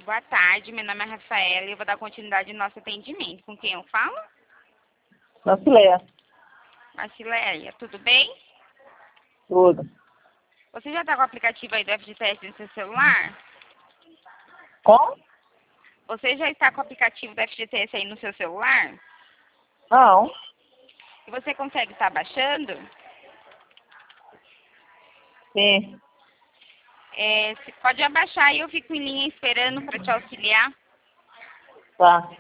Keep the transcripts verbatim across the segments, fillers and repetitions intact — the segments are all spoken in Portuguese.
Boa tarde, meu nome é Rafaela e eu vou dar continuidade no nosso atendimento. Com quem eu falo? Marcileia. Marcileia, tudo bem? Tudo. Você já está com o aplicativo aí do F G T S no seu celular? Como? Você já está com o aplicativo do F G T S aí no seu celular? Não. E você consegue estar baixando? Sim. É, você pode abaixar e eu fico em linha esperando para te auxiliar. Tá.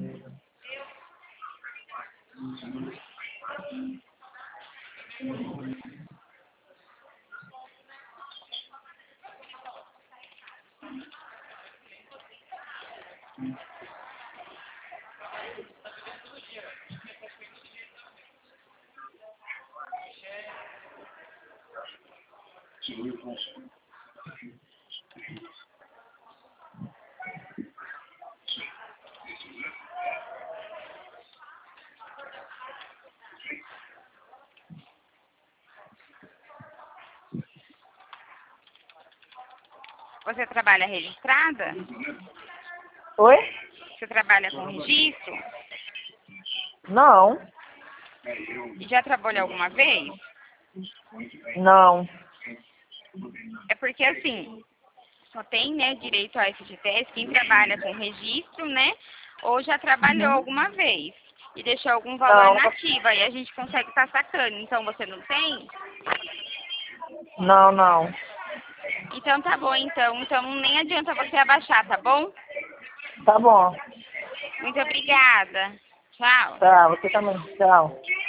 Você trabalha registrada? Oi? Você trabalha com registro? Não. E já trabalhou alguma vez? Não. É porque assim, só tem, né, direito ao F G T S quem trabalha com registro, né? Ou já trabalhou Uhum. alguma vez e deixou algum valor Não. nativo, aí a gente consegue estar sacando. Então você não tem? Não, não. Então tá bom, então. Então nem adianta você abaixar, tá bom? Tá bom. Muito obrigada. Tchau. Tá, você também. Tchau.